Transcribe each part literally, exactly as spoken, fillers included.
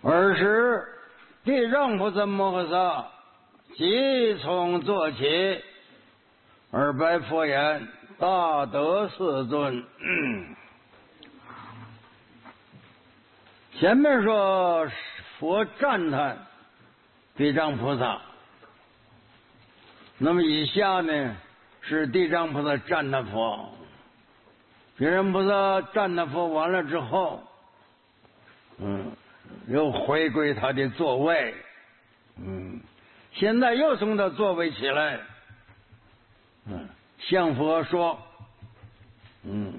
尔时地藏菩萨摩诃萨即从坐起，而白佛言：大德世尊。嗯前面说佛赞叹地藏菩萨，那么以下呢是地藏菩萨赞叹佛。地藏菩萨赞叹佛完了之后，嗯，又回归他的座位，嗯，现在又从他座位起来，嗯，向佛说，嗯，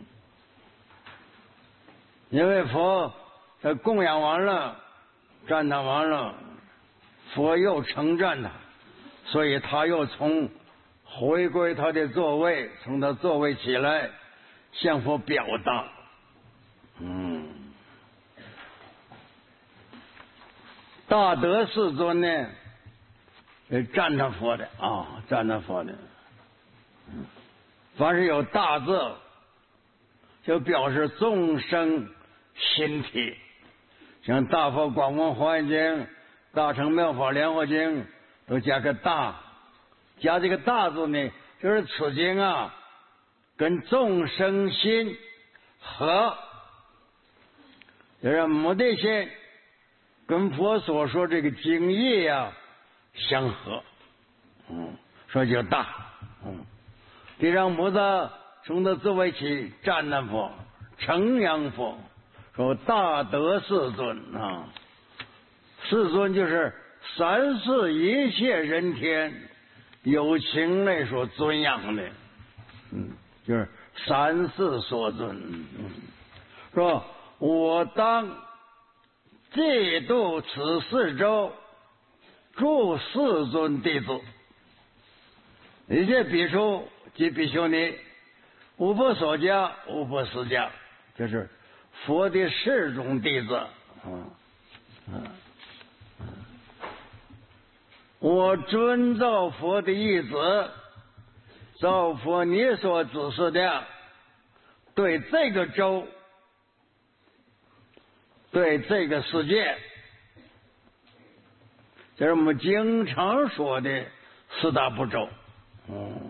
因为佛他供养完了，赞叹完了，佛又称赞他，所以他又从回归他的座位，从他座位起来，向佛表达，嗯，大德世尊呢，赞叹佛的啊，赞叹佛的，嗯，凡是有大字，就表示众生心体。像《大佛广文华严经》《大乘妙法莲华经》都加个大，加这个大字呢，就是此经啊，跟众生心合，就是目的心跟佛所说这个经义呀相合，嗯，所以叫大，嗯，地藏菩萨从他座位起赞叹佛，称扬佛。说大德世尊啊，世尊就是三世一切人天有情类所尊仰的，嗯，就是三世所尊。嗯，说我当借度此四周诸世尊弟子，一切比丘及比丘尼，无不所迦，无不私迦，就是佛的世众弟子，嗯嗯，我遵照佛的意旨，照佛你所指示的，对这个州，对这个世界，这是我们经常说的四大部洲，嗯，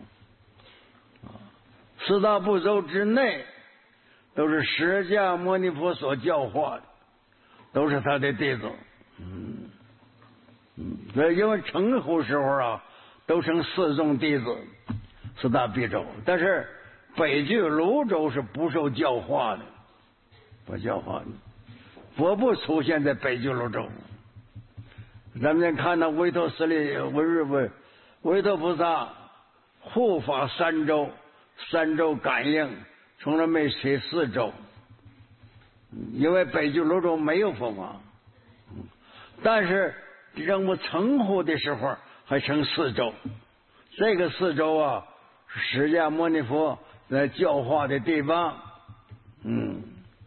四大部洲之内。都是释迦牟尼佛所教化的，都是他的弟子。嗯嗯，所以因为称呼时候啊，都称四众弟子，四大比洲。但是北俱泸州是不受教化的，不教化的，佛不出现在北俱泸州。咱们看到维陀斯利维日维维陀菩萨护法三周，三周感应。从来没写四周，因为北俱泸州没有佛法，但是让我称呼的时候还称四周。这个四周啊，是释迦牟尼佛在教化的地方。嗯，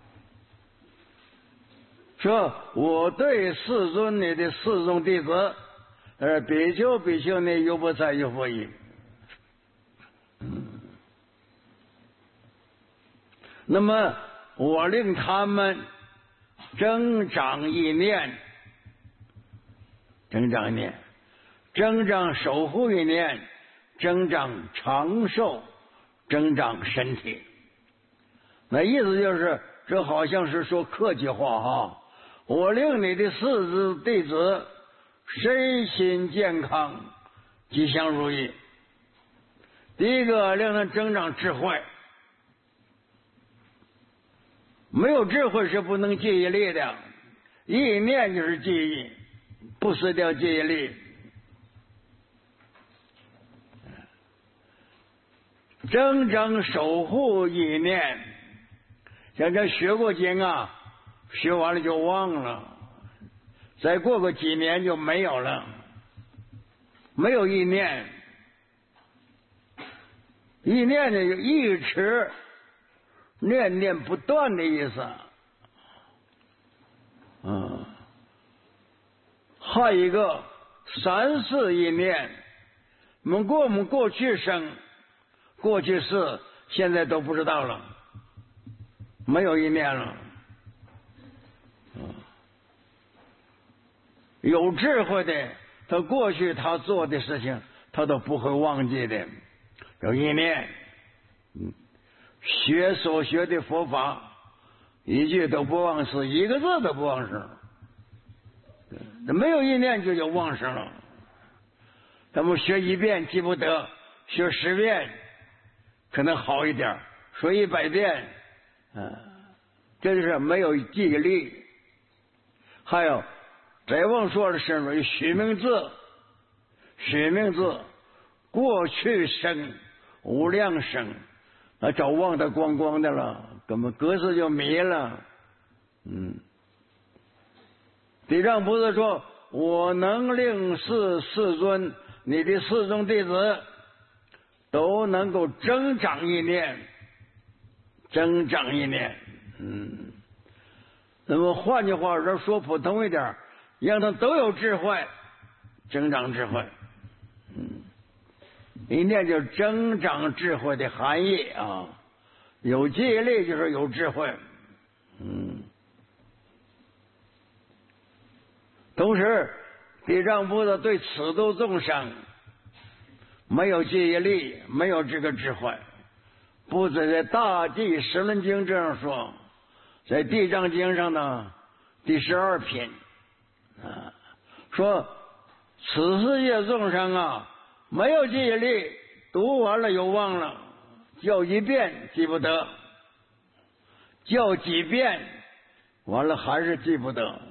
说我对世尊你的四众弟子，呃，比丘、比丘尼、优婆塞、优婆夷。那么我令他们增长意念，增长意念，增长守护意念，增长长寿，增长身体。那意思就是，这好像是说客气话哈。我令你的四子弟子身心健康，吉祥如意。第一个令他增长智慧。没有智慧是不能记忆力的，意念就是记忆，不失掉记忆力。增长守护意念，像这学过经啊，学完了就忘了，再过个几年就没有了，没有意念。意念呢，一直念念不断的意思。嗯，还有一个三世一念，我们过我们过去生、过去世，现在都不知道了，没有一念了。嗯， 有智慧的，他过去他做的事情，他都不会忘记的。有意念，嗯，学所学的佛法，一句都不忘失，一个字都不忘失。没有意念就叫忘失了。咱们学一遍记不得，学十遍可能好一点，说一百遍，嗯、呃，这就是没有记忆力。还有再往说的是虚名字，虚名字，过去生无量生，那早忘得光光的了，根本格式就迷了。嗯，地藏菩萨说：“我能令是世尊，你的四众弟子都能够增长一念，增长一念。”嗯，那么换句话说，说普通一点，让他都有智慧，增长智慧。嗯，一念就是增长智慧的含义啊。有记忆力就是有智慧。嗯，同时地藏菩萨对此度众生没有记忆力，没有这个智慧。不止在大地十轮经这样说，在地藏经上呢第十二品啊，说此世界众生啊没有记忆力，读完了又忘了，叫一遍记不得，叫几遍完了还是记不得，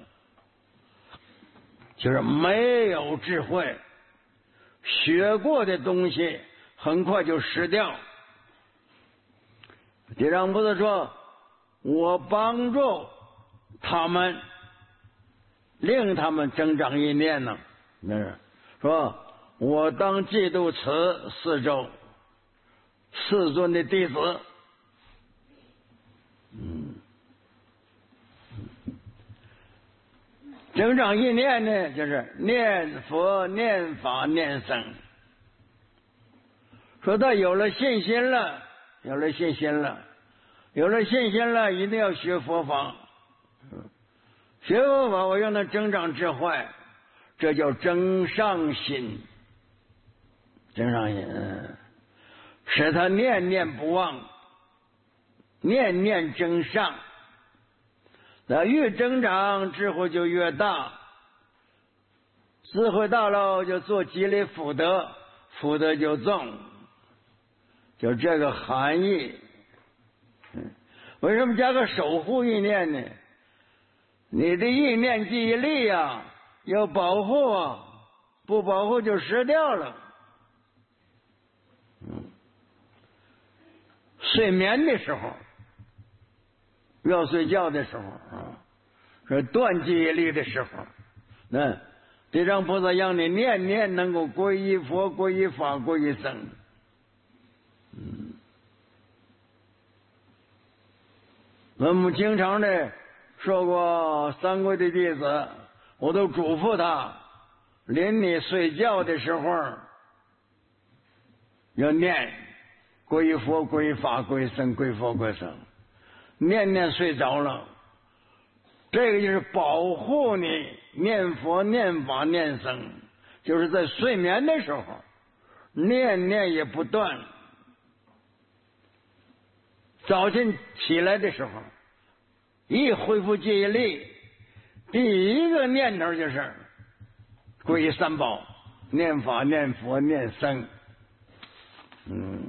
就是没有智慧，学过的东西很快就失掉。地藏菩萨说：“我帮助他们，令他们增长一念呢。”那是说，我当嫉妒此四周世尊的弟子。嗯，增长一念呢，就是念佛、念法、念僧。说他有了信心了。有了信心了，有了信心了，一定要学佛法。学佛法，我让他增长智慧，这叫增上心。增上心，嗯，使他念念不忘，念念增上。那越增长，智慧就越大，智慧大了就做积累福德，福德就重。就这个含义。嗯，为什么加个守护意念呢？你的意念记忆力啊，要保护啊，不保护就失掉了。嗯，睡眠的时候，要睡觉的时候啊，是断记忆力的时候。那地藏菩萨让你念念能够皈依佛、皈依法、皈依僧。嗯，我们经常的说过三皈的弟子，我都嘱咐他，临你睡觉的时候要念皈依佛、皈依法、皈依僧、皈佛、皈僧，念念睡着了，这个就是保护你念佛、念法、念僧，就是在睡眠的时候念念也不断。早晨起来的时候，一恢复记忆力，第一个念头就是皈依三宝，念法、念佛、念僧。嗯，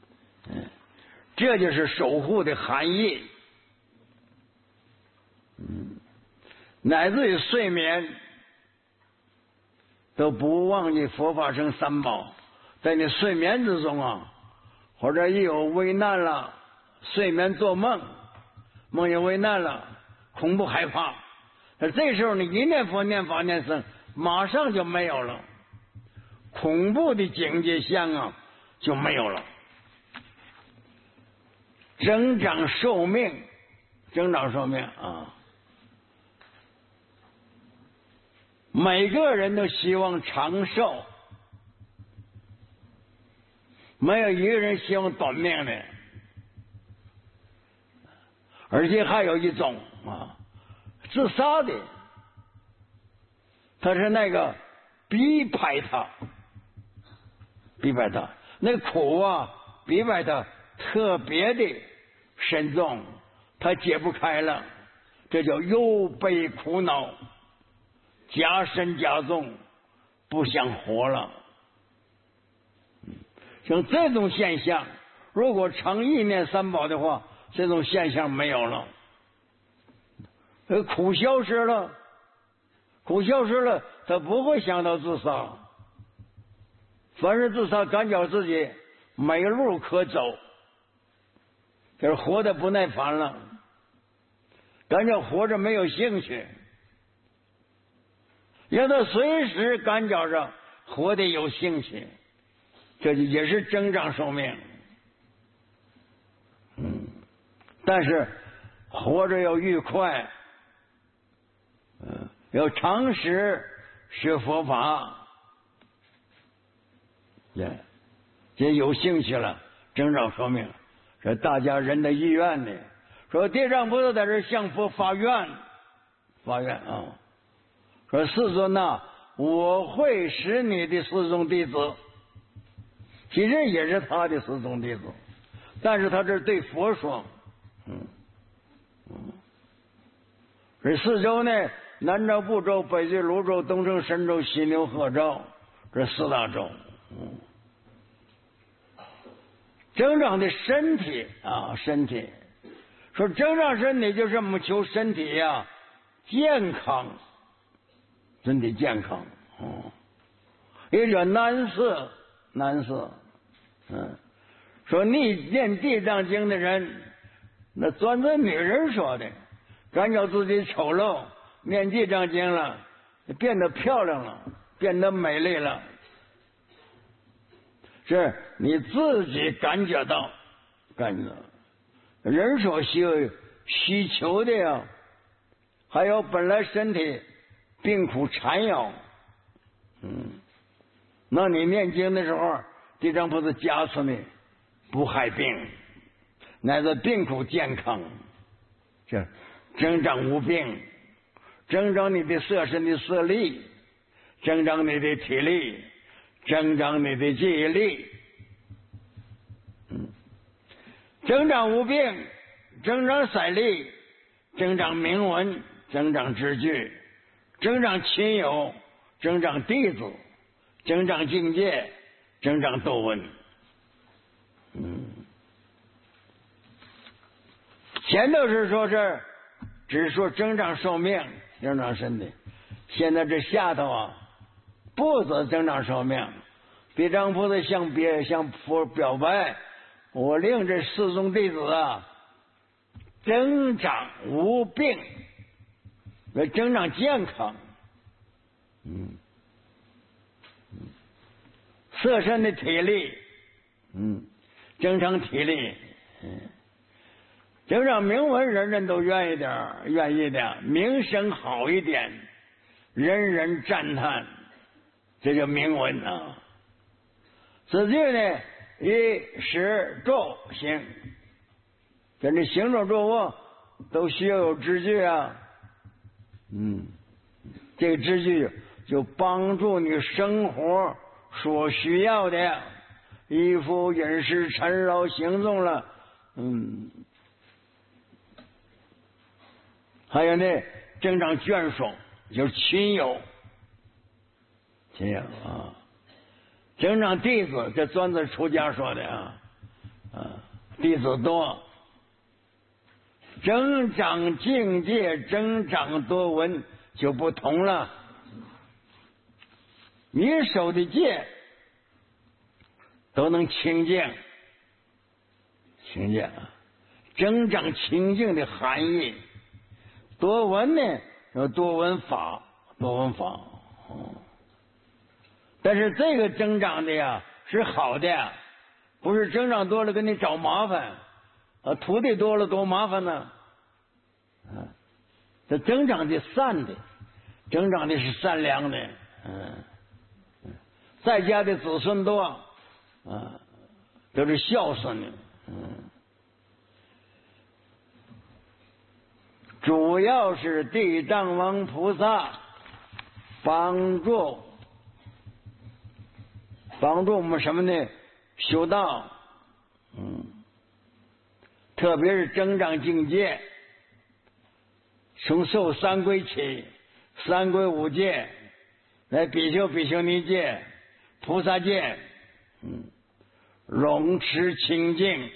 这就是守护的含义。嗯，乃至于睡眠都不忘记佛法僧三宝，在你睡眠之中啊，或者一有危难了。睡眠做梦，梦有危难了，恐怖害怕，这时候你一念佛、念法、念僧，马上就没有了，恐怖的境界相啊就没有了。增长寿命，增长寿命啊，每个人都希望长寿，没有一个人希望短命的。而且还有一种啊，自杀的， 他是那个逼迫他，逼迫他，那苦啊，逼迫他特别的深重，他解不开了，这叫忧悲苦恼，加深加重，不想活了。像这种现象，如果常意念三宝的话，这种现象没有了，苦消失了，苦消失了，他不会想到自杀。凡是自杀，感觉自己没路可走，就是活得不耐烦了，感觉活着没有兴趣，让他随时感觉着活得有兴趣，这也是增长寿命。嗯，但是活着要愉快，嗯，要常识学佛法，也也有兴趣了，增长寿命，这大家人的意愿呢。说地藏菩萨在这向佛发愿，发愿啊，说世尊呐，我会使你的四众弟子，其实也是他的四众弟子，但是他这对佛说，嗯嗯，这四周呢，南诏部洲、北俱泸州、东胜神州、西牛贺州，这四大洲，嗯，增长的身体啊，身体。说增长身体就是我们求身体呀、啊、健康，身体健康。哦，也叫难色，难色。嗯，说你念地藏经的人，那专责女人说的，感觉自己丑陋，念地藏经了，变得漂亮了，变得美丽了，是你自己感觉到，感觉到。人所需需求的呀，还有本来身体病苦缠绕，嗯，那你念经的时候，地藏菩萨加持你，不害病，乃至病苦健康，这增长无病，增长你的色身的色力，增长你的体力，增长你的记忆力。增长无病，增长色力，增长名闻，增长知具，增长亲友，增长弟子，增长境界，增长斗闻。嗯，前头是说是只说增长寿命，增长身体，现在这下头啊，不止增长寿命，地藏菩萨向别向佛表白。我令这四众弟子啊，增长无病，要增长健康，嗯，色身的体力，嗯，增长体力，嗯，增长名闻，人人都愿意点，愿意的，名声好一点，人人赞叹，这叫名闻啊。此句呢？以实咒行，跟这行咒咒物都需要有知具啊。嗯，这个知具就帮助你生活所需要的衣服、饮食、尘劳、行动了。嗯，还有呢，增长眷属，就是亲友，亲友啊。增长弟子，这专子出家说的啊，啊，弟子多，增长境界，增长多闻就不同了。你守的戒都能清净，清净啊，增长清净的含义。多闻呢，有多闻法，多闻法。哦，但是这个增长的呀是好的呀，不是增长多了给你找麻烦，啊，徒弟多了多麻烦呢。啊，这增长的善的，增长的是善良的，嗯，在家的子孙多，啊，都是孝顺的，嗯，主要是地藏王菩萨帮助帮助我们什么呢？修道，嗯，特别是增长境界，从受三归起，三归五戒，来比丘比丘尼戒、菩萨戒，嗯，容持清净，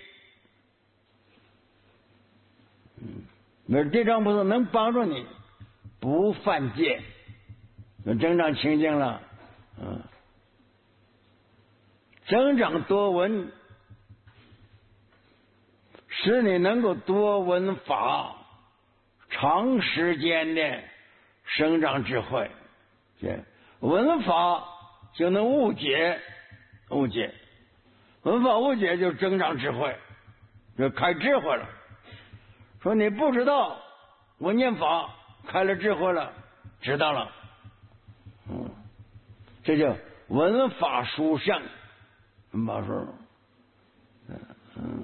嗯，那地藏菩萨能帮助你不犯戒，增长清净了，嗯。增长多闻，使你能够多闻法，长时间的生长智慧。这闻法就能悟解，悟解，闻法悟解就增长智慧，就开智慧了。说你不知道，我念法开了智慧了，知道了，嗯，这叫闻法殊胜。马叔，嗯，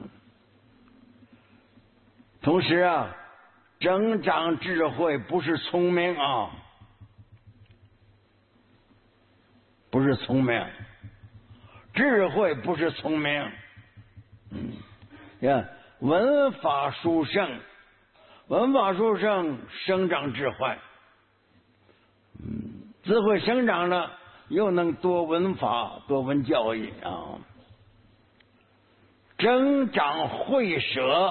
同时啊，增长智慧不是聪明啊，不是聪明，智慧不是聪明，嗯，呀，闻法殊胜，闻法殊胜，生长智慧，嗯，智慧生长了。又能多闻法，多闻教义啊，增长慧舍，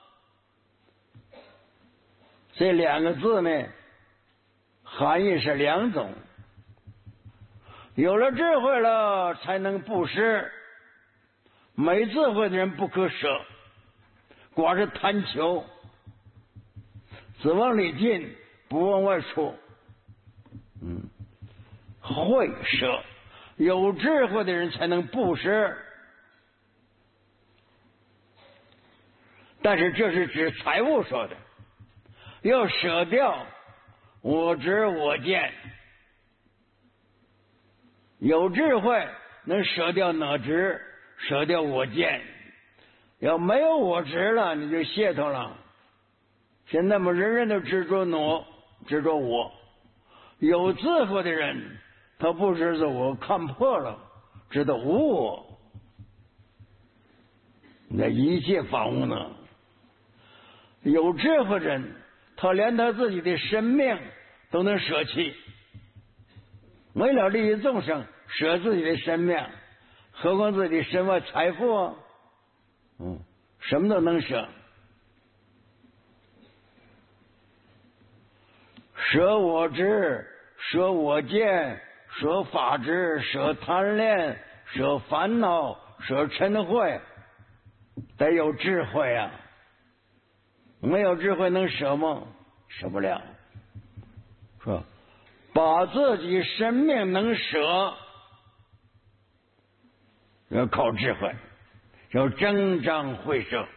这两个字呢，含义是两种。有了智慧了，才能布施。没智慧的人不可舍，光是贪求，只往里进，不往外出。嗯。慧舍，有智慧的人才能布施，但是这是指财物说的，要舍掉我执我见，有智慧能舍掉哪执，舍掉我见，要没有我执了，你就卸脱了。现在我们人人都执着我，执着我，有智慧的人。他不知道我看破了，知道无我，那一切法无能。有智慧人，他连他自己的生命都能舍弃，为了利益众生，舍自己的生命，何况自己身外财富啊？嗯，什么都能舍，舍我执，舍我见。舍法执，舍贪恋，舍烦恼，舍嗔恚，得有智慧啊！没有智慧能舍吗？舍不了。说把自己生命能舍，要靠智慧，要增长慧舍，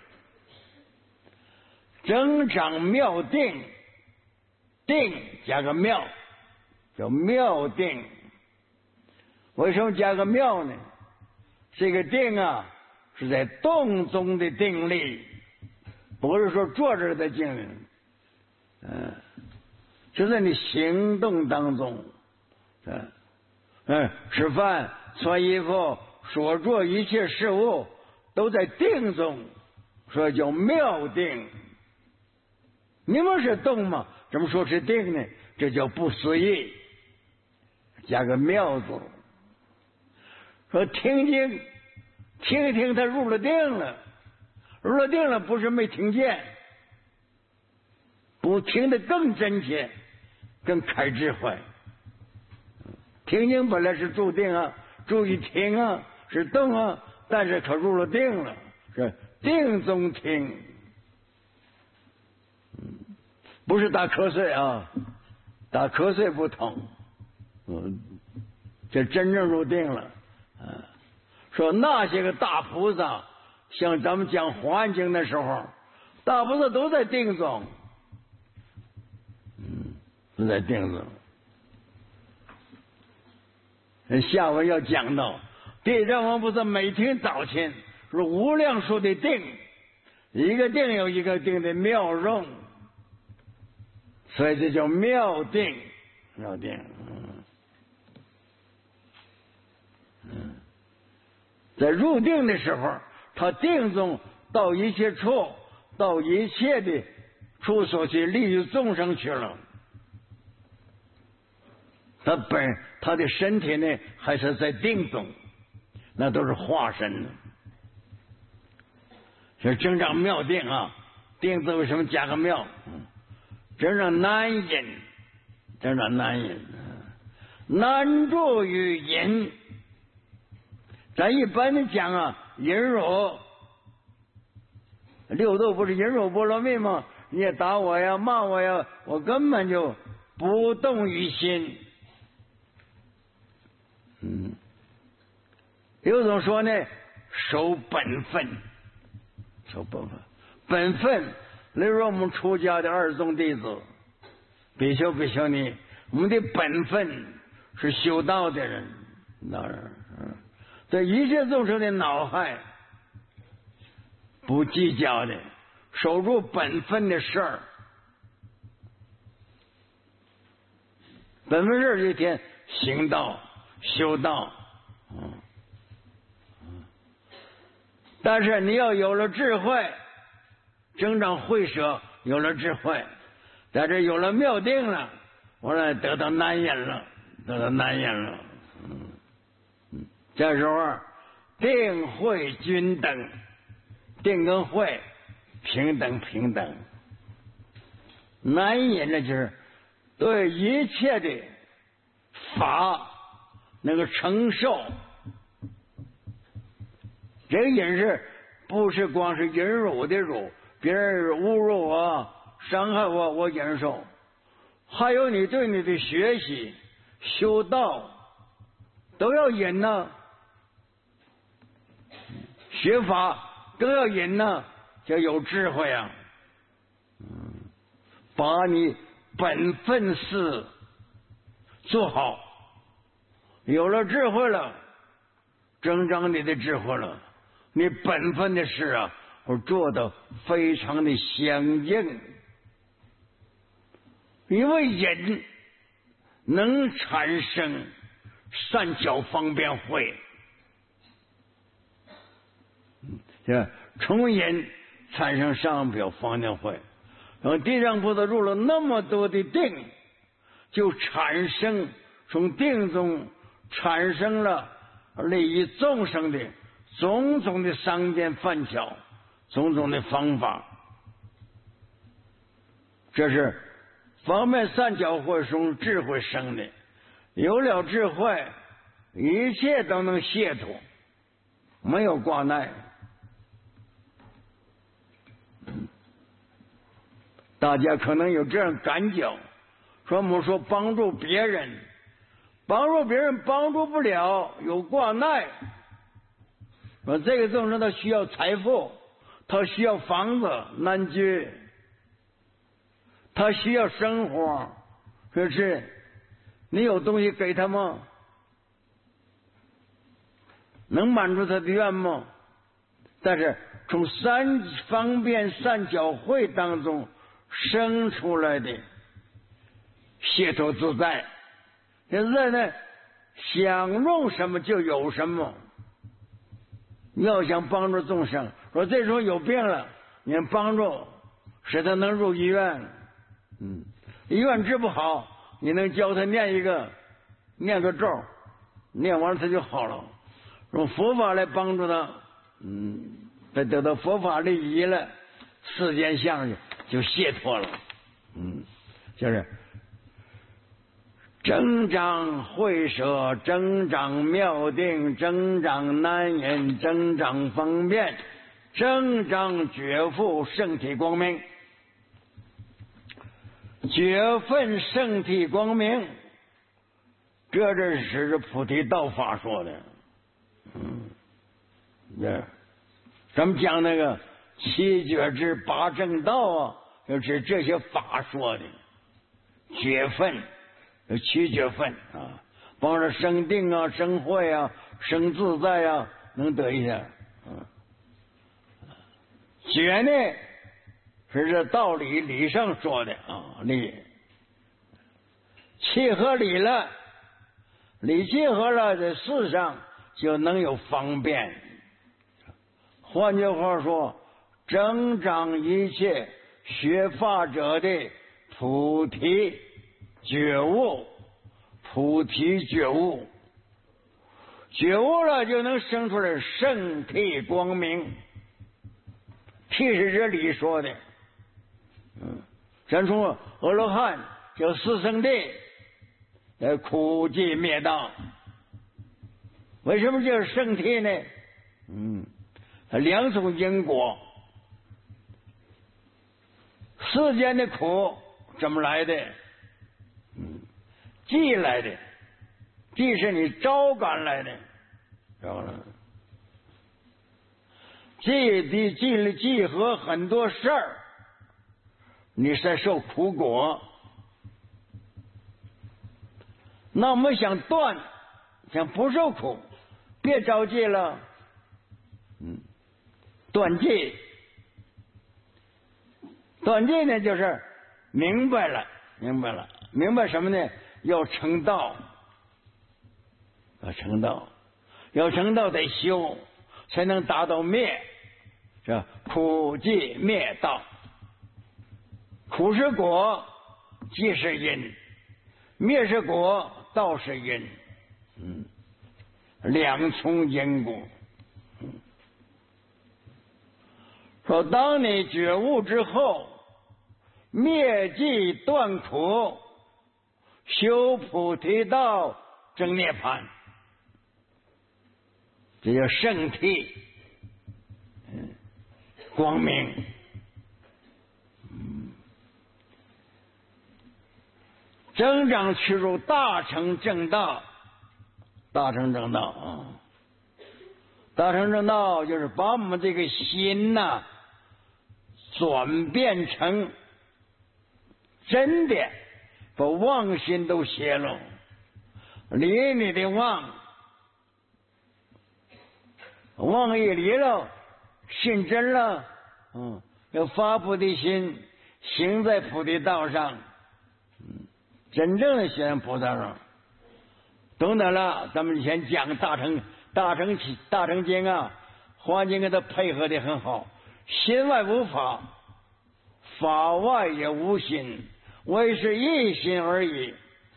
增长妙定，定加个妙，叫妙定。为什么加个妙呢？这个定啊，是在动中的定力，不是说坐着的定力，嗯，就在你行动当中，嗯嗯，吃饭、穿衣服、所做一切事物都在定中，所以叫妙定。你们是动吗？怎么说是定呢？这叫不思议，加个妙字。说听经，听一听，他入了定了，入了定了，不是没听见，不听得更真切，更开智慧。听经本来是注定啊，注意听啊，是动啊，但是可入了定了，是定中听，不是打瞌睡啊，打瞌睡不同，嗯，这真正入定了。嗯，说那些个大菩萨，像咱们讲《华严经》的时候，大菩萨都在定中，嗯，都在定中。下文要讲到地藏王菩萨每天早晨是无量数的定，一个定有一个定的妙用，所以这叫妙定，妙定。嗯嗯，在入定的时候，他定中到一切处，到一切的处所去利益众生去了。他本他的身体呢，还是在定中，那都是化身呢。是正常妙定啊，定字为什么加个妙？正常难隐，正常难隐，难住于隐。咱一般的讲啊，隐辱六度不是隐辱波罗蜜吗？你也打我呀，骂我呀，我根本就不动于心。嗯，有种说呢，守本分，守本分，本分。例如我们出家的二宗弟子，比丘、比丘尼，我们的本分是修道的人，当然，对一切众生的恼害不计较的，守住本分的事儿。本分事儿一天行道。修道，嗯，但是你要有了智慧，增长慧舍，有了智慧，在这有了妙定了，我说得到难言了，得到难言了，嗯嗯，这时候定慧均等，定跟慧平等平等，难言的就是对一切的法。那个承受，这个隐是不是光是隐辱的辱？别人侮辱我、伤害我，我忍受；还有你对你的学习、修道都要忍呢。学法都要忍呢，叫有智慧啊！嗯，把你本分事做好。有了智慧了，增长你的智慧了，你本分的事啊，我做得非常的相应。因为忍能产生善巧方便慧，是从忍产生上表方便慧。然后地藏菩萨入了那么多的定，就产生从定中。产生了利益众生的种种的商间饭巧，种种的方法，这是方便善巧慧从智慧生的。有了智慧，一切都能解脱，没有挂碍。大家可能有这样感觉，说我们说帮助别人。帮助别人帮助不了，有挂碍。说这个众生他需要财富，他需要房子难居，他需要生活，可是你有东西给他吗？能满足他的愿吗？但是从三方便善巧慧当中生出来的解脱自在。现在呢，想用什么就有什么。要想帮助众生，说这时候有病了，你帮助使他能入医院，嗯，医院治不好，你能教他念一个念个咒，念完了他就好了。用佛法来帮助他，嗯，他得到佛法利益了，世间相就解脱了，嗯，就是。增长慧舍，增长妙定，增长难言，增长方便，增长觉悟圣体光明。觉分圣体光明，这这是菩提道法说的。嗯，这咱们讲那个七觉之八正道啊，就是这些法说的觉分。有七觉分啊，帮着生定啊、生慧啊、生自在啊，能得一下。嗯，觉呢是这道理理上说的啊，理契合理了，理契合了，在事上就能有方便。换句话说，增长一切学法者的菩提觉悟，菩提觉悟，觉悟了就能生出来圣体光明。体是这里说的，嗯，咱从阿罗汉叫四圣谛，来苦集灭道。为什么叫圣体呢？嗯，两种因果。世间的苦怎么来的？嗯，集来的，集是你招感来的，知道吗？集的集集合很多事儿，你才受苦果。那我们想断，想不受苦，别着急了。嗯，断戒，断戒呢，就是明白了，明白了，明白什么呢？要成道，要成道，要成道得修，才能达到灭，是苦集灭道。苦是果，集是因，灭是果，道是因。嗯，两重因果。嗯，说当你觉悟之后，灭寂断苦，修菩提道，证涅槃，这叫圣体，嗯，光明。嗯，增长去入大乘正道，大乘正道啊，大乘正道就是把我们这个心呐、啊，转变成真的，把妄心都泄露，离你的妄，妄一离了，信真了，嗯，要发菩提心，行在菩提道上，嗯，真正的行菩萨上。懂得了，咱们以前讲大乘大乘大乘经啊，华经跟他配合的很好，心外无法，法外也无心，唯是一心而已。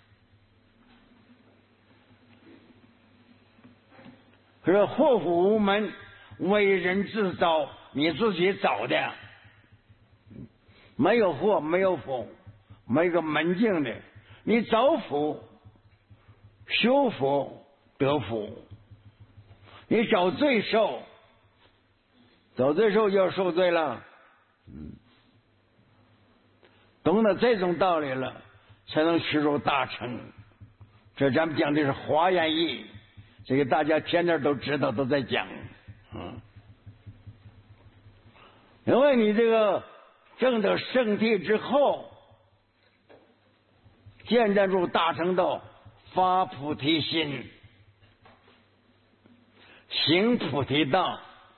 可是祸福无门，为人自招，你自己找的，没有祸，没有福，没有个门径的，你找福，修福得福，你找罪受，找罪受就要受罪了。嗯，懂得这种道理了，才能去入大乘。这咱们讲的是华严义，这个大家天天都知道，都在讲。嗯，因为你这个证得圣体之后，见得入大乘道，发菩提心，行菩提道，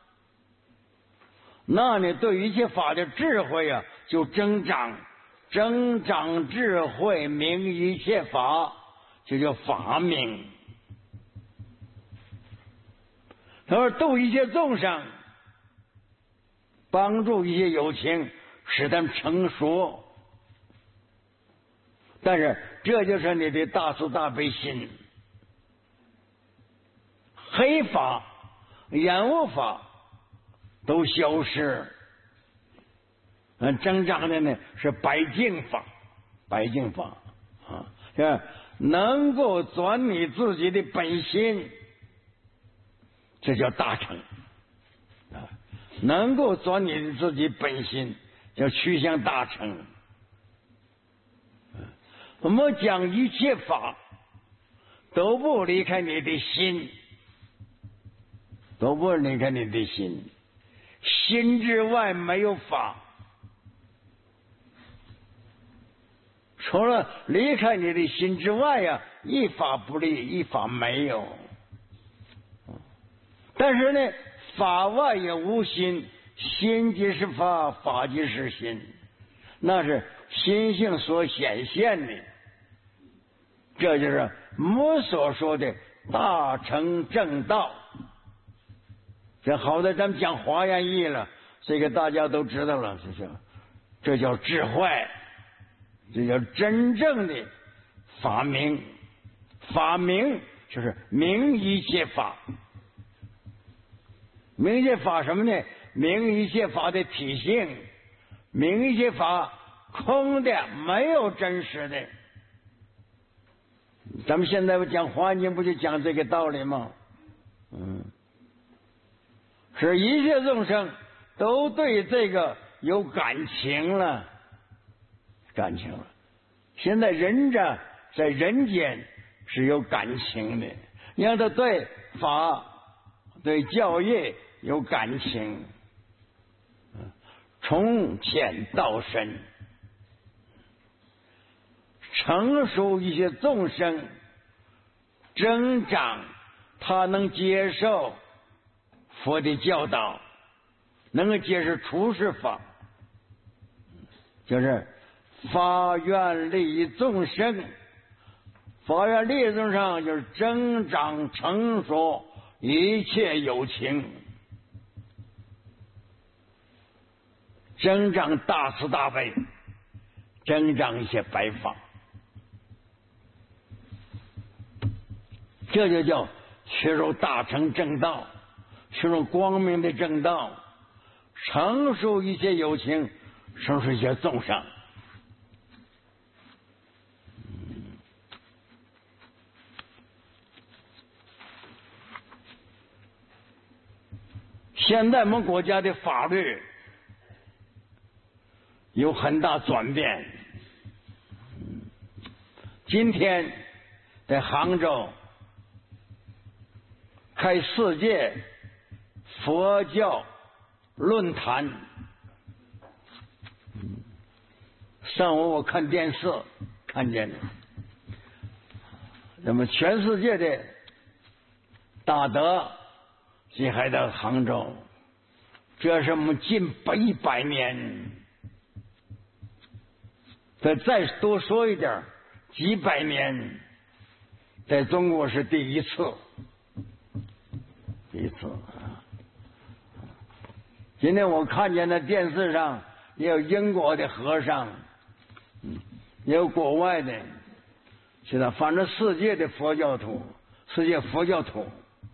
那你对一切法的智慧啊就增长，增长智慧明一切法，就叫法明。他说度一切众生，帮助一些有情，使他们成熟。但是这就是你的大慈大悲心，黑法、染污法都消失，嗯，增长的呢是白净法，白净法啊，是能够转你自己的本心，这叫大乘啊，能够转你自己本心，叫趋向大乘。我们讲一切法都不离开你的心，都不离开你的心，心之外没有法，除了离开你的心之外呀、啊，一法不离，一法没有。但是呢，法外也无心，心即是法，法即是心，那是心性所显现的。这就是我所说的大成正道。这好在咱们讲华严义了，这个大家都知道了，这叫这叫智慧，这叫真正的法明。法明就是明一切法，明一切法什么呢？明一切法的体性，明一切法空的，没有真实的。咱们现在不讲华严经，不就讲这个道理吗？嗯，是一切众生都对这个有感情了，感情了。现在人着在人间是有感情的，你让他对法、对教义有感情，从浅到深，成熟一些众生增长，他能接受佛的教导，能够接受处世法，就是发愿利众生。发愿利众生就是增长成熟一切有情，增长大慈大悲，增长一些白法，这就叫学入大乘正道，学入光明的正道，成熟一切有情，成熟一些众生。现在我们国家的法律有很大转变。今天在杭州开世界佛教论坛，上午我看电视看见了，那么全世界的大德这还到杭州，这是我们近一百年，再再多说一点，几百年，在中国是第一次，第一次。今天我看见在电视上也有英国的和尚，也有国外的，现在反正世界的佛教徒，世界佛教徒。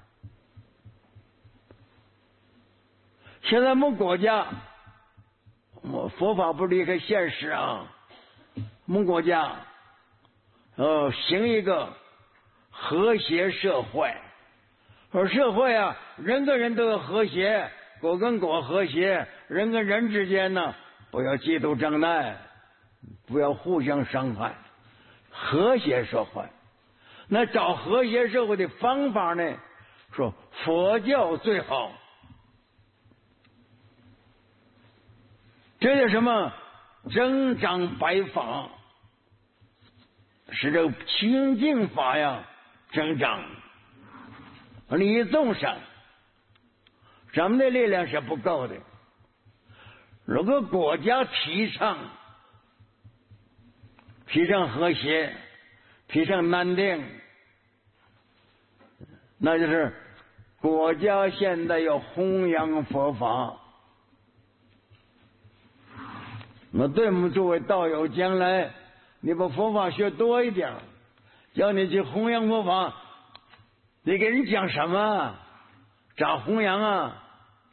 现在我们国家，我佛法不离开现实啊。我们国家，呃，行一个和谐社会，而社会啊，人跟人都要和谐，国跟国和谐，人跟人之间呢，不要嫉妒争耐，不要互相伤害，和谐社会。那找和谐社会的方法呢？说佛教最好。这叫什么？增长白法，使这个清净法呀增长，利众生。咱们的力量是不够的。如果国家提倡提倡和谐，提倡安定，那就是国家现在要弘扬佛法。那对我们作为道友，将来你把佛法学多一点，叫你去弘扬佛法，你给人讲什么？咋弘扬啊？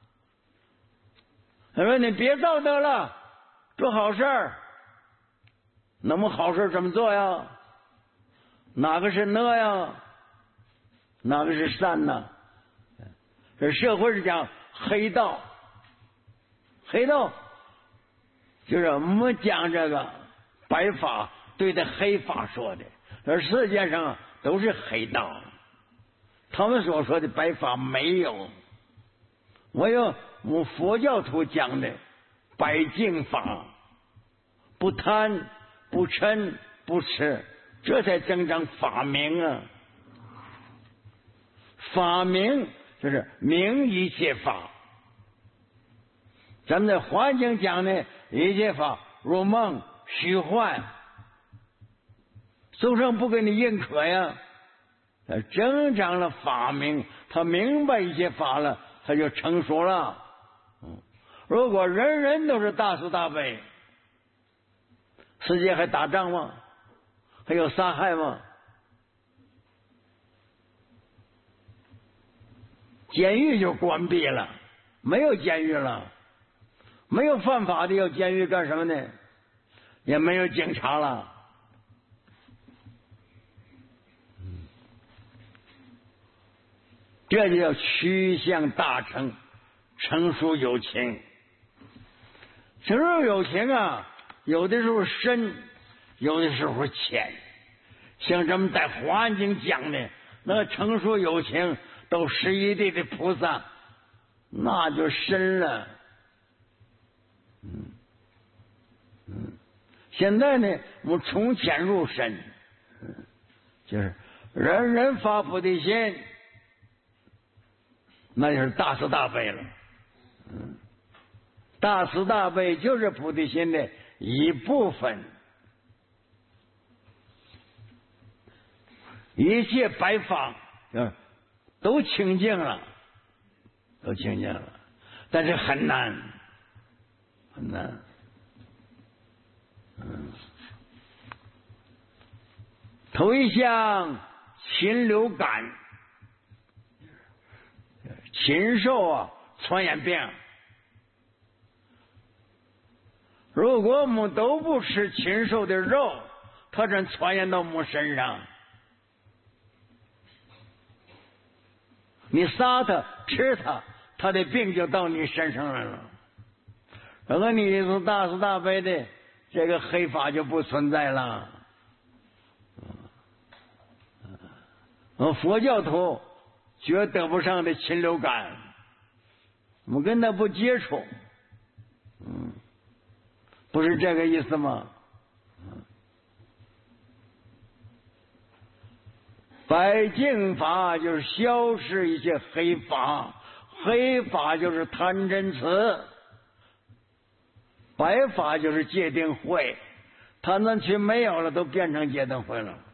他说你别道德了，做好事儿。那么好事怎么做呀？哪个是恶呀？哪个是善呢？这社会是讲黑道，黑道。就是我们讲这个白法对着黑法说的，而世界上都是黑道，他们所说的白法没有。我有我们佛教徒讲的白净法，不贪不嗔不痴，这才增长法明啊。法明就是明一切法。咱们在华严经讲的一切法如梦虚幻，众生不给你认可呀， 他增长了发明，他明白一些法了，他就成熟了。嗯，如果人人都是大慈大悲，世界还打仗吗？还有杀害吗？监狱就关闭了，没有监狱了，没有犯法的，要监狱干什么呢？也没有警察了。这就叫趋向大成，成熟有情。成熟有情啊，有的时候深，有的时候浅。像咱们在《华严经》讲的那个成熟有情，都十一地的菩萨，那就深了。嗯嗯，现在呢，我们从浅入深，嗯，就是人人发菩提心。那就是大慈大悲了。嗯，大慈大悲就是菩提心的一部分。一切白法都清净了，都清净了，但是很难，很难。嗯，头一项禽流感。禽兽啊，传染病。如果我们都不吃禽兽的肉，它真传染到我们身上。你杀它，吃它，它的病就到你身上来了。如果你是大慈大悲的，这个黑法就不存在了。嗯，佛教徒绝得不上的禽流感，我们跟他不接触，嗯，不是这个意思吗？嗯，白净法就是消失一些黑法，黑法就是贪嗔痴，白法就是戒定慧，贪嗔痴没有了，都变成戒定慧了。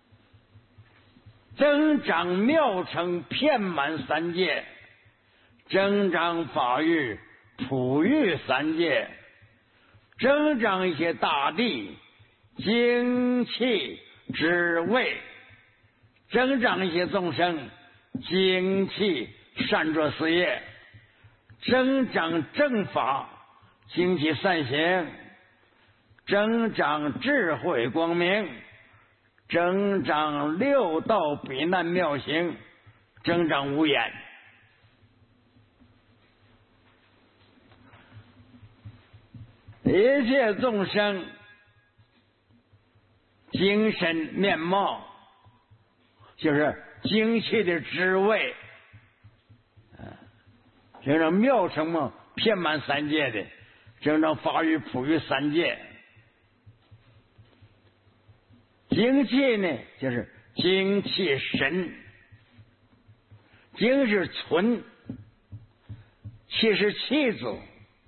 增长妙成遍满三界，增长法域普育三界，增长一些大地精气智慧，增长一些众生精气善作事业，增长正法精气善行，增长智慧光明，增长六道彼难妙行，增长无眼。一切众生精神面貌，就是精气的智慧，增长妙成嘛，遍满三界的，增长法域普育三界。精气呢，就是精气神，精是存，气是气组。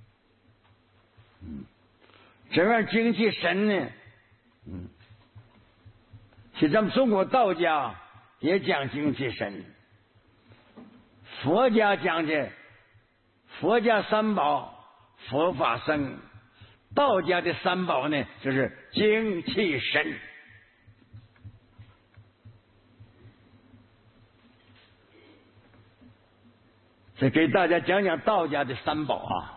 嗯，这样精气神呢，嗯，其实咱们中国道家也讲精气神，佛家讲的佛家三宝，佛法僧，道家的三宝呢，就是精气神。所以给大家讲讲道家的三宝啊。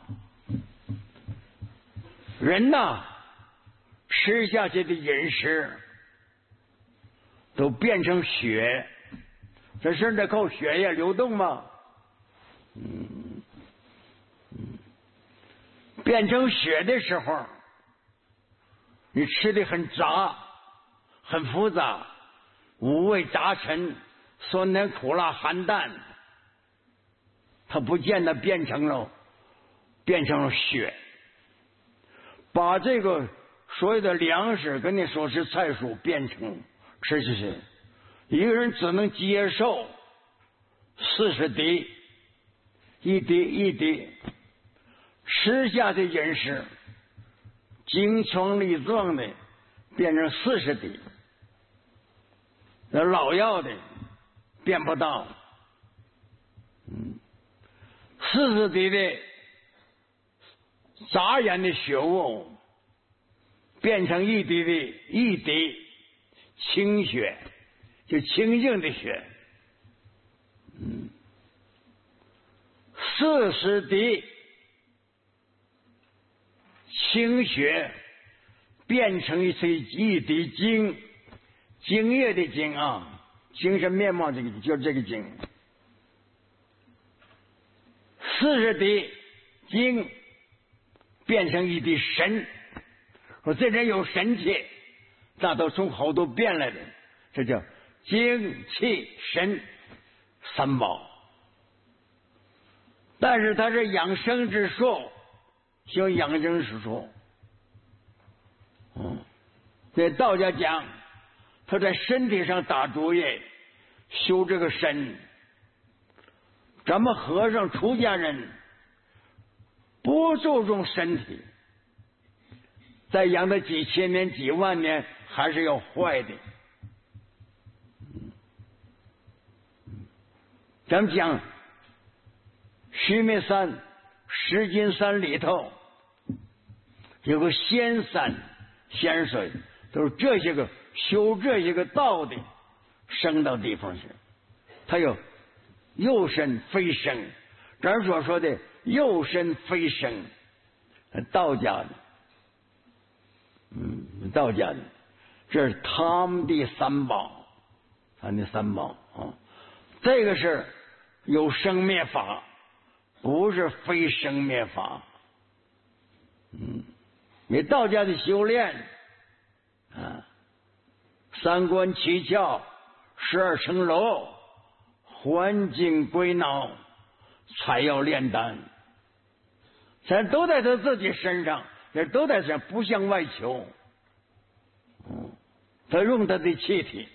人呐，吃下去的饮食都变成血，这是得靠血液流动吗？嗯嗯，变成血的时候，你吃的很杂，很复杂，五味杂陈，酸甜苦辣寒淡。它不见得变成了变成了血，把这个所有的粮食跟你说是菜蔬变成吃下去，一个人只能接受四十滴，一滴一滴吃下的饮食，精强力壮的变成四十滴，那老药的变不到。嗯，四十滴的扎眼的血雾变成一滴的一滴清血，就清净的血。嗯，四十滴清血变成一滴一滴精，精液的精啊，精神面貌这个就是这个精。四十滴精变成一滴神，说这人有神气，那都从好多变来的，这叫精气神三宝。但是它是养生之术，修养生之术。嗯，在道家讲，他在身体上打主意，修这个身。咱们和尚出家人不注重身体，再养的几千年几万年还是要坏的。咱们讲须弥山、石金山里头有个仙山仙水，都是这些个修这些个道的升到地方去。他有幼身飞升，咱所说的幼身飞升，道家的，嗯，道家的，这是他们的三宝，他们的三宝啊。这个是有生灭法，不是非生灭法。嗯，你道家的修炼啊，三观七窍，十二层楼，还精归脑，才要炼丹。咱都在他自己身上，也都在这，不向外求。嗯，他用他的气体。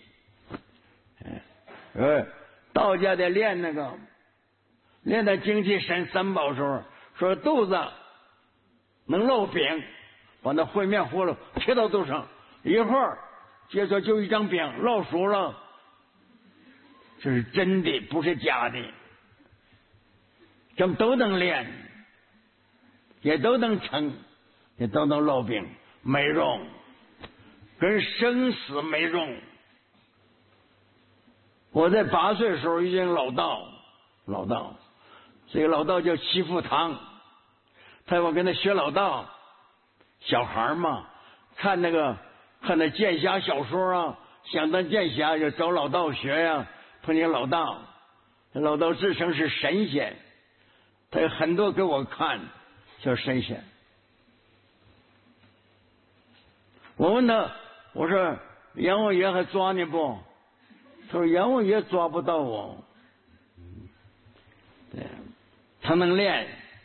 哎，道家的练那个，练到精气神三宝时候，说肚子能烙饼，把那烩面和了贴到肚上，一会儿接着就一张饼烙熟了。这是真的，不是假的。咱们都能练，也都能成，也都能烙饼，没用，跟生死没用。我在八岁的时候已经老道，老道，这个老道叫齐福堂，他要跟他学老道，小孩嘛，看那个看那剑侠小说啊，想当剑侠就找老道学呀、啊。碰见老道，老道自称是神仙，他有很多给我看，叫神仙。我问他，我说阎王爷还抓你不？他说阎王爷抓不到我。对，他能练。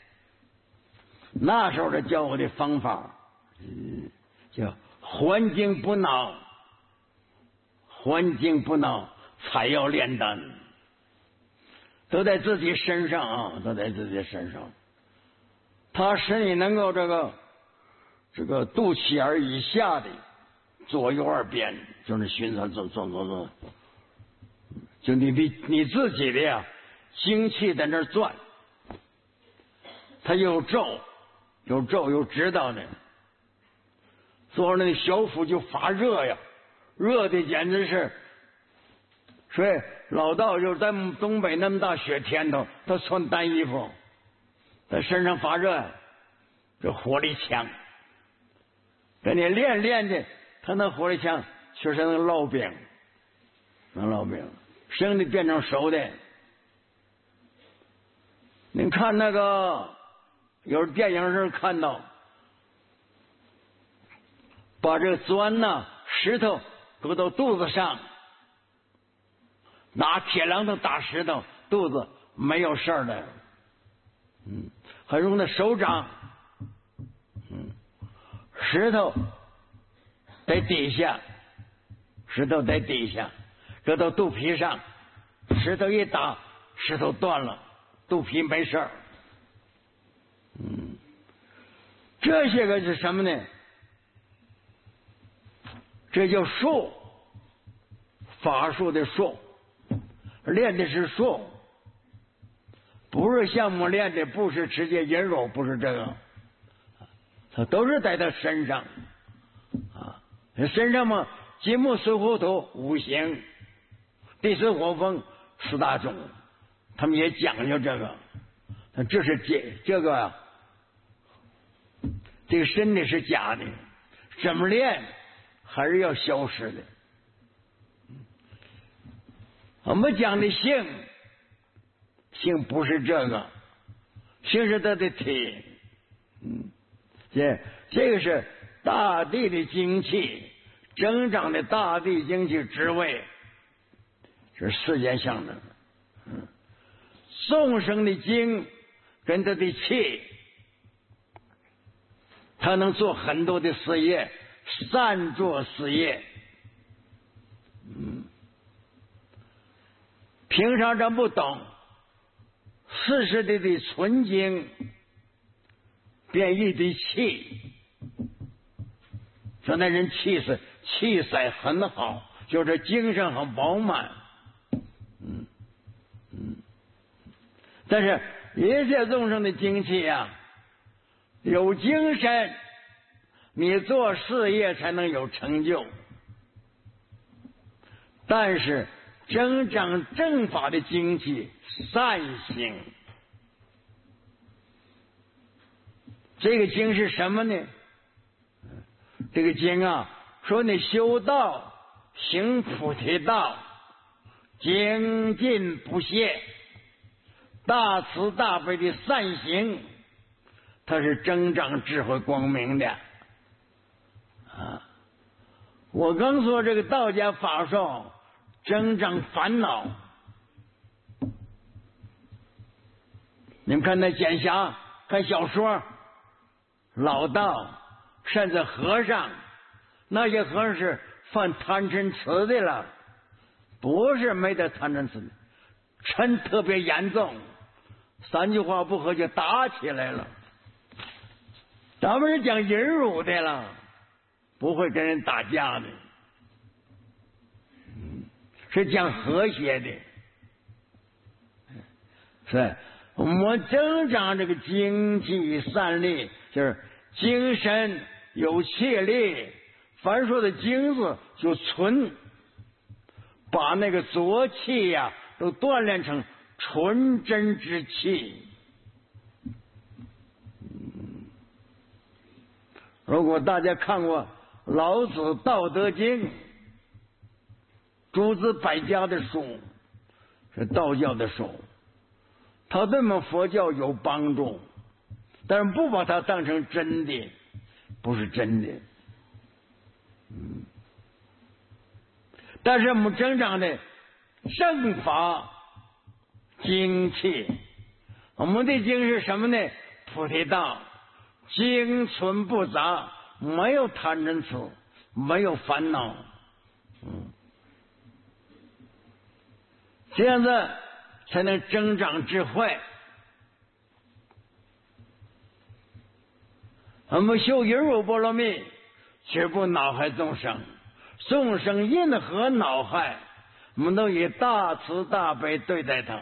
那时候他教我的方法，嗯，叫还精补脑，还精补脑。才要炼丹，都在自己身上啊，都在自己身上。他使你能够这个这个肚脐眼以下的左右二边，就是循环走走走走，就你的你自己的呀，精气在那转，他有咒，有咒有指导的，所以那小腹就发热呀，热的简直是。所以老道就在东北那么大雪天头，他穿单衣服，他身上发热，这火力强。给你练练的，他那火力强，确实能烙饼，能烙饼，生的变成熟的。你看那个有电影时看到，把这个砖呐、石头搁到肚子上。拿铁榔头打石头，肚子没有事儿的。嗯，还用那手掌，嗯，石头在底下，石头在底下，搁到肚皮上，石头一打，石头断了，肚皮没事儿。嗯，这些个是什么呢？这叫术，法术的术。 练的是术，不是项目练的，不是吃些淫肉，不是这个，他都是在他身上啊，身上嘛，金木水火土五行，地水火风四大种，他们也讲究这个，这是这这个啊，这个身体是假的，怎么练还是要消失的。我们讲的性，性不是这个，性是他的体，嗯，这这个是大地的精气，增长的大地精气之位，是世间象征。嗯，众生的精跟他的气，他能做很多的事业，善做事业。嗯。平常咱不懂，世世的的纯精变异的气，说那人气色气色很好，就是精神很饱满。嗯嗯，但是一切众生的精气啊，有精神，你做事业才能有成就。但是增长正法的精气，善行，这个精是什么呢？这个精啊，说你修道行菩提道，精进不懈，大慈大悲的善行，它是增长智慧光明的啊。我刚说这个道家法术增长烦恼，你们看那剑侠看小说，老道甚至和尚，那些和尚是犯贪嗔痴的了，不是没得贪嗔痴的，嗔特别严重，三句话不合就打起来了。咱们是讲淫辱的了，不会跟人打架的，是讲和谐的。是我们增长这个精气善力，就是精神有气力，凡说的精字就纯，把那个浊气呀、啊、都锻炼成纯真之气。如果大家看过老子道德经，诸子百家的书，是道教的书，他对我们佛教有帮助，但是不把它当成真的，不是真的。嗯，但是我们增长的正法精气，我们的精是什么呢？菩提道，精纯不杂，没有贪嗔痴，没有烦恼。嗯，这样子才能增长智慧。我们修淫辱波罗蜜，绝不恼害众生，众生因何恼害，我们都以大慈大悲对待他。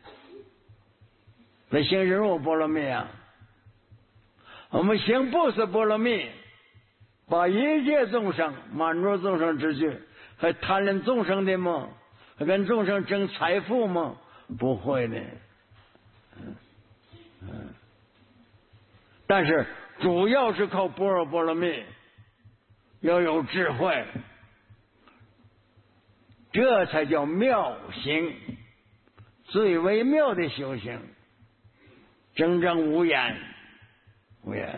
那行淫辱波罗蜜啊，我们行布施波罗蜜，把一切众生满足众生之具，还贪恋众生的吗？还跟众生争财富吗？不会的。嗯嗯，但是主要是靠般若波罗蜜，要有智慧，这才叫妙行，最微妙的修行。真正无眼，无眼，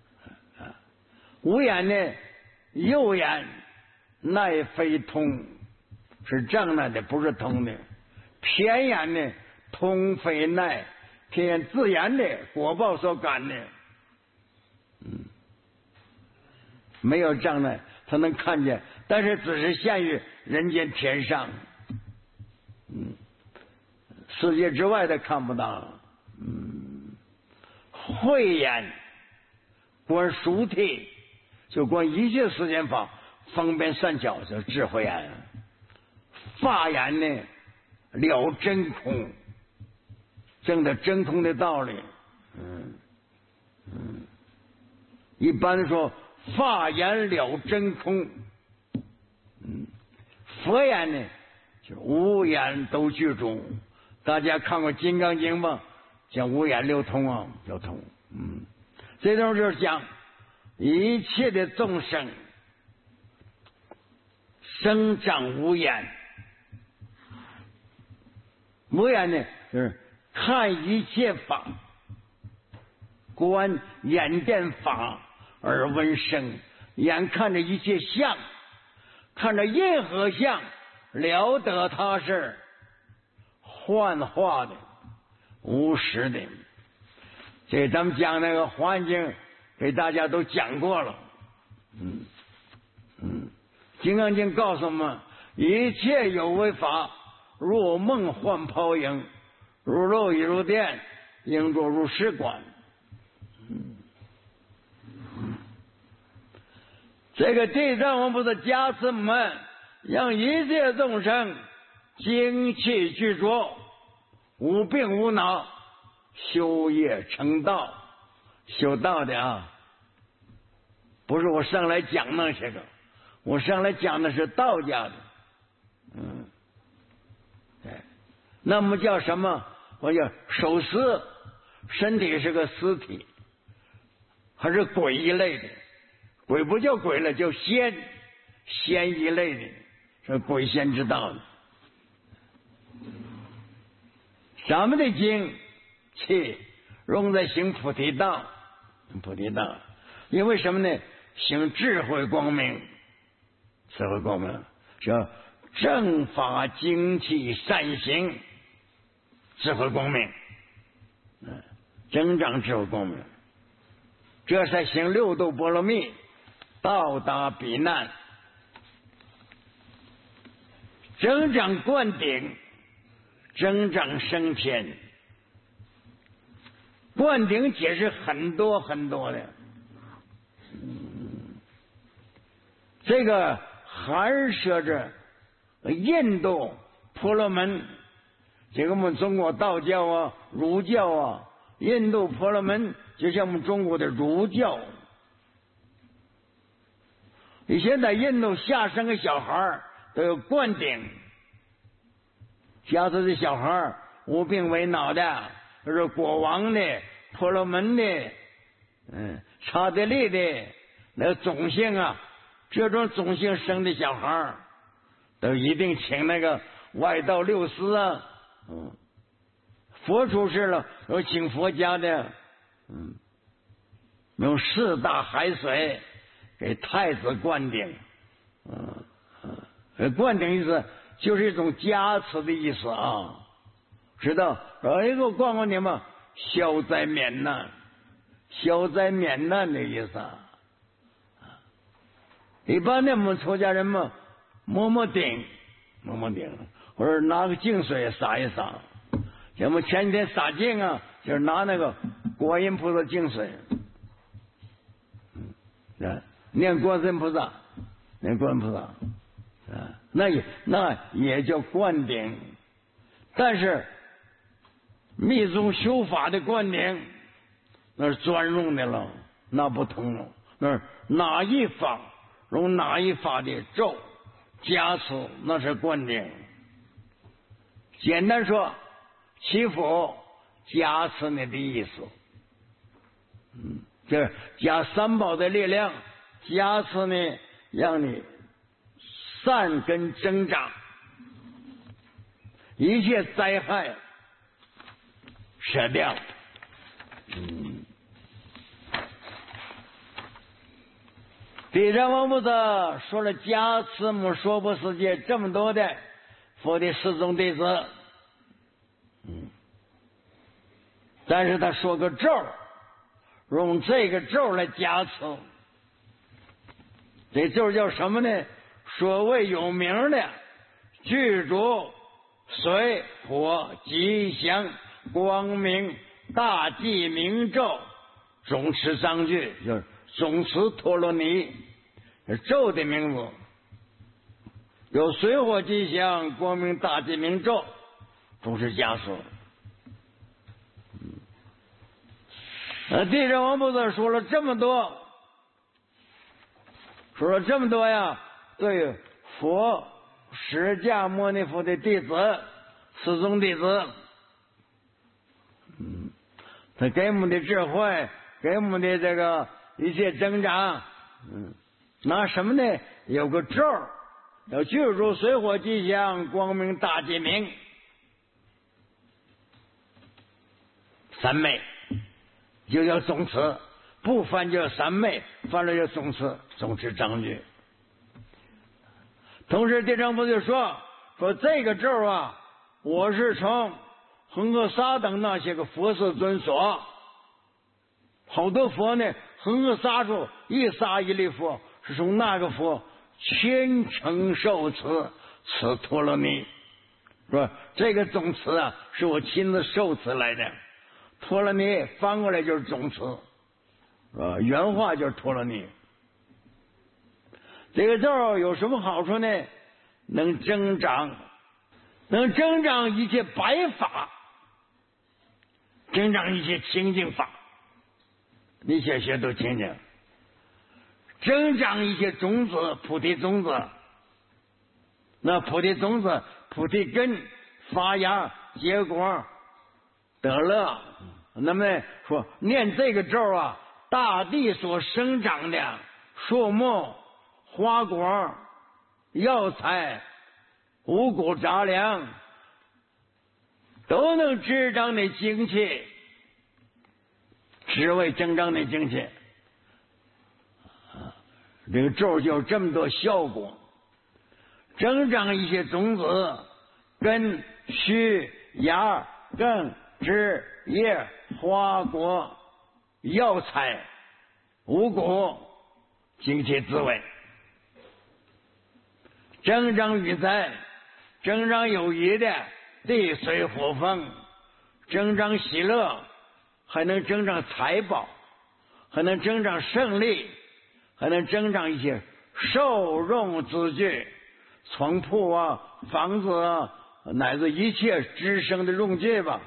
无眼呢，右眼乃非通，是障碍的，不是通的；偏眼呢，通非乃，偏眼自然的果报所感的。嗯，没有障碍，他能看见，但是只是限于人间天上，嗯，世界之外的看不到。嗯，慧眼观殊体，就观一切世间法，方便善巧，叫智慧眼。法眼呢， 了真空，证得真空的道理。嗯嗯，一般说法言了真空，嗯，佛言呢就是五眼都具足。大家看过《金刚经》吗？讲五眼六通啊，六通。嗯，这种就是讲一切的众生生长无眼，无眼呢就是看一切法，观眼见法而闻声，眼看着一切相，看着任何相，了得它是幻化的、无实的。这咱们讲那个环境，给大家都讲过了。嗯嗯，《金刚经》告诉我们，一切有为法，如梦幻泡影，如露亦如电，应作如是观。嗯，这个地藏王菩萨加持我们，让一切众生精气具足，无病无恼，修业成道。修道的啊，不是我上来讲那些个，我上来讲的是道家的。嗯，对，那么叫什么？我叫守尸，身体是个尸体，还是鬼一类的？鬼不叫鬼了，叫仙，仙一类的，是鬼仙之道的。咱们的精气用在行菩提道，菩提道，因为什么呢？行智慧光明，智慧光明叫正法精气善行，智慧光明，嗯，增长智慧光明，这才行六度波罗蜜，到达彼难，增长灌顶，增长升天。灌顶解释很多很多的，这个含摄着印度婆罗门，这个我们中国道教啊、儒教啊，印度婆罗门就像我们中国的儒教。你现在印度下生个小孩都有灌顶，家里的小孩无病为恼的，这是国王的、婆罗门的、嗯，刹帝利的那个种姓啊，这种种姓生的小孩都一定请那个外道六师啊，嗯，佛出世了有请佛家的，嗯，用四大海水给太子灌顶，嗯嗯，灌顶意思就是一种加持的意思啊，知道？哎，给我灌灌你嘛，消灾免难，消灾免难的意思啊。一般的我们出家人嘛，摸摸顶，摸摸顶，或者拿个净水洒一洒。像我们前几天洒净啊，就是拿那个观音菩萨净水，嗯，念观世音菩萨，念观音菩萨，啊，那也那也叫灌顶，但是密宗修法的灌顶，那是专用的了，那不同了，那是哪一法用哪一法的咒加持，那是灌顶。简单说，祈福加持你的意思，嗯，这加三宝的力量，加持呢，让你善根增长，一切灾害舍掉。嗯，地藏王菩萨说了加持母娑婆世界这么多的佛的四众弟子，嗯，但是他说个咒，用这个咒来加持，这咒叫什么呢？所谓有名的具足水火吉祥光明大济明咒总持章句，就是总持陀罗尼，咒的名字有水火吉祥光明大济明咒， 总是加速。呃，地藏王菩萨说了这么多，说了这么多呀，对佛释迦牟尼佛的弟子、四宗弟子，嗯，他给我们的智慧，给我们的这个一切增长，嗯，拿什么呢？有个咒，要具足水火吉祥，光明大吉明，三昧。就叫宗词，不翻就叫三昧，翻了叫宗词，宗词章句。同时地藏菩萨说说这个咒啊，我是从恒河沙等那些个佛世尊所，好多佛呢，恒河沙处一沙一粒佛，是从那个佛虔诚受持此陀罗尼，说这个宗词啊，是我亲自受持来的。陀罗尼翻过来就是宗词，啊，原话就是陀罗尼。这个咒有什么好处呢？能增长，能增长一切白法，增长一些清净法，你学学都听听。增长一些种子，菩提种子，那菩提种子、菩提根发芽结果得乐。那么说念这个咒啊，大地所生长的树木、花果、药材、五谷杂粮，都能滋长你精气，只为增长你精气。这个咒就有这么多效果，增长一些种子、根、须、芽、根、枝、叶、花果、药材、五谷，精气滋味，增长雨灾，增长有余的地水火风，增长喜乐，还能增长财宝，还能增长胜利，还能增长一些受用之具，床铺啊、房子啊，乃至一切滋生的用具吧。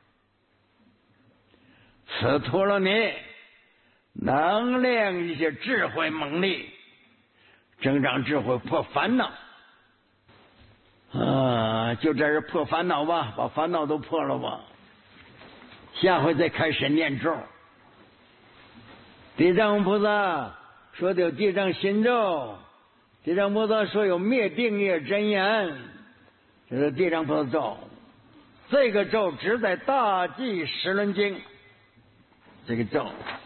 此陀罗尼能量一些智慧猛力，增长智慧，破烦恼啊！就在这破烦恼吧，把烦恼都破了吧。下回再开始念咒。地藏菩萨说的有地藏心咒，地藏菩萨说有灭定业真言，这是地藏菩萨咒。这个咒只在大寂十轮经。这个咒